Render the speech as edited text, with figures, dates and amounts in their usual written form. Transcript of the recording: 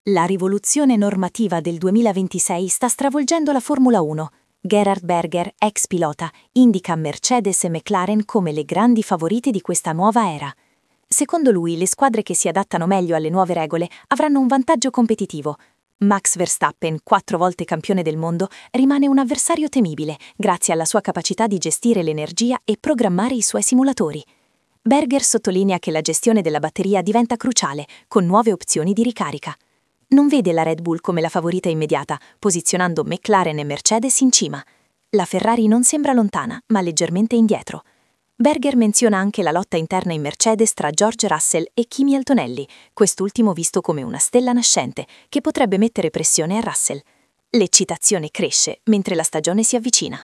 La rivoluzione normativa del 2026 sta stravolgendo la Formula 1. Gerhard Berger, ex pilota, indica Mercedes e McLaren come le grandi favorite di questa nuova era. Secondo lui, le squadre che si adattano meglio alle nuove regole avranno un vantaggio competitivo. Max Verstappen, 4 volte campione del mondo, rimane un avversario temibile grazie alla sua capacità di gestire l'energia e programmare i suoi simulatori. Berger sottolinea che la gestione della batteria diventa cruciale, con nuove opzioni di ricarica. Non vede la Red Bull come la favorita immediata, posizionando McLaren e Mercedes in cima. La Ferrari non sembra lontana, ma leggermente indietro. Berger menziona anche la lotta interna in Mercedes tra George Russell e Kimi Antonelli, quest'ultimo visto come una stella nascente che potrebbe mettere pressione a Russell. L'eccitazione cresce mentre la stagione si avvicina.